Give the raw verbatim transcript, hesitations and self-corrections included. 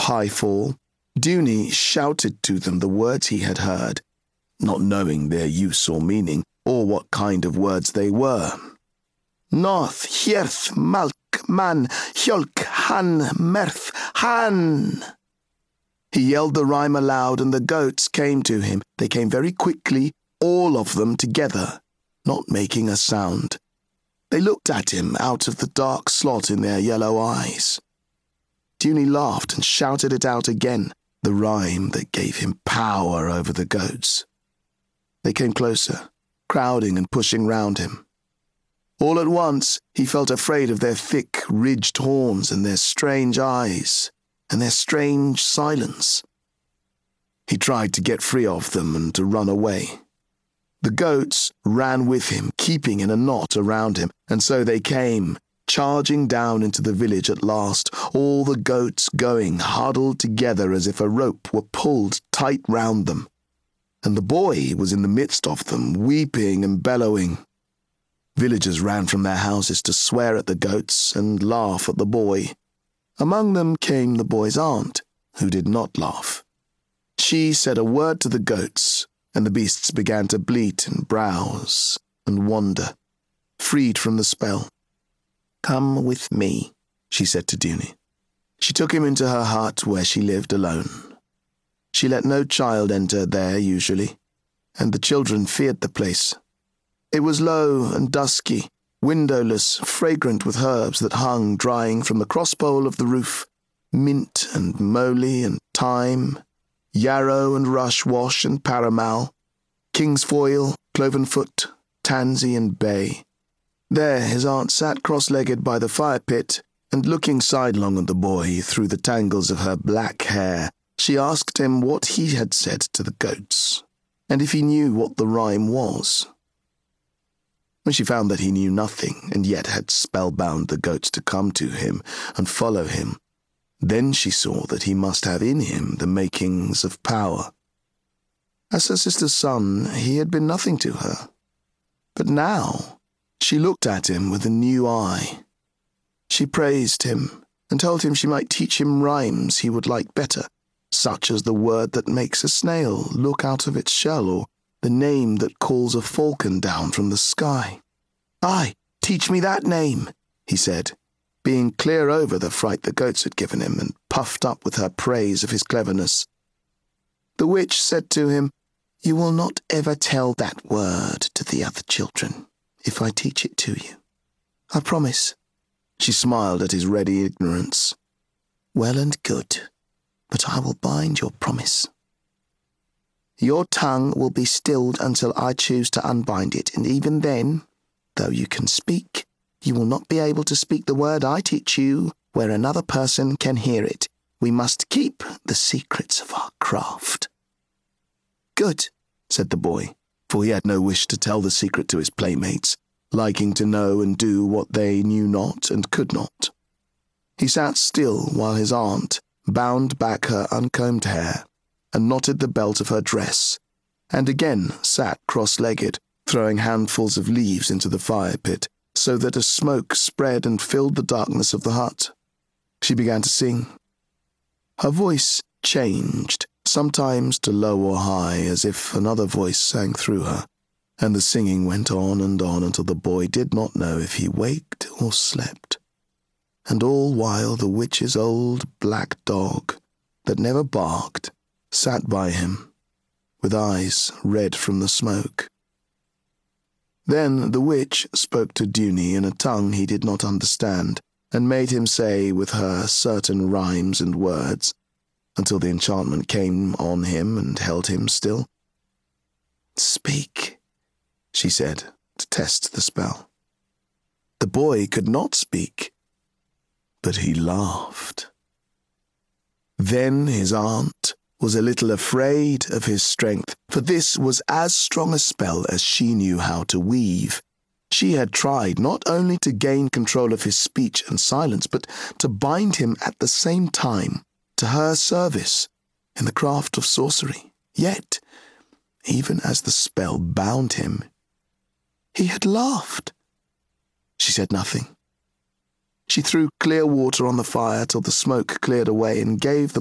high fall, Duny shouted to them the words he had heard, not knowing their use or meaning, or what kind of words they were. North, Hierth, Malk, Man, Hjolk, Han, Merth, Han. He yelled the rhyme aloud, and the goats came to him. They came very quickly, all of them together, not making a sound. They looked at him out of the dark slot in their yellow eyes. Duny laughed and shouted it out again, the rhyme that gave him power over the goats. They came closer, crowding and pushing round him. All at once he felt afraid of their thick, ridged horns and their strange eyes and their strange silence. He tried to get free of them and to run away. The goats ran with him, keeping in a knot around him, and so they came, charging down into the village at last, all the goats going, huddled together as if a rope were pulled tight round them. And the boy was in the midst of them, weeping and bellowing. Villagers ran from their houses to swear at the goats and laugh at the boy. Among them came the boy's aunt, who did not laugh. She said a word to the goats, and the beasts began to bleat and browse and wander, freed from the spell. "Come with me," she said to Duny. She took him into her hut where she lived alone. She let no child enter there usually, and the children feared the place. It was low and dusky, windowless, fragrant with herbs that hung drying from the crosspole of the roof, mint and moly and thyme, yarrow and rush-wash and paramal, kingsfoil, clovenfoot, tansy and bay. There his aunt sat cross-legged by the fire-pit, and looking sidelong at the boy through the tangles of her black hair, she asked him what he had said to the goats, and if he knew what the rhyme was. When she found that he knew nothing, and yet had spellbound the goats to come to him and follow him, then she saw that he must have in him the makings of power. As her sister's son, he had been nothing to her. But now she looked at him with a new eye. She praised him and told him she might teach him rhymes he would like better, such as the word that makes a snail look out of its shell, or the name that calls a falcon down from the sky. "Aye, teach me that name," he said, being clear over the fright the goats had given him and puffed up with her praise of his cleverness. The witch said to him, "You will not ever tell that word to the other children, if I teach it to you. I promise." She smiled at his ready ignorance. "Well and good, but I will bind your promise. Your tongue will be stilled until I choose to unbind it, and even then, though you can speak, you will not be able to speak the word I teach you where another person can hear it. We must keep the secrets of our craft." "Good," said the boy, for he had no wish to tell the secret to his playmates, liking to know and do what they knew not and could not. He sat still while his aunt bound back her uncombed hair and knotted the belt of her dress, and again sat cross-legged, throwing handfuls of leaves into the fire-pit, so that a smoke spread and filled the darkness of the hut. She began to sing. Her voice changed, sometimes to low or high, as if another voice sang through her, and the singing went on and on until the boy did not know if he waked or slept. And all while the witch's old black dog, that never barked, sat by him, with eyes red from the smoke. Then the witch spoke to Duny in a tongue he did not understand, and made him say with her certain rhymes and words, until the enchantment came on him and held him still. "Speak," she said, to test the spell. The boy could not speak, but he laughed. Then his aunt was a little afraid of his strength, for this was as strong a spell as she knew how to weave. She had tried not only to gain control of his speech and silence, but to bind him at the same time to her service in the craft of sorcery. Yet, even as the spell bound him, he had laughed. She said nothing. She threw clear water on the fire till the smoke cleared away and gave the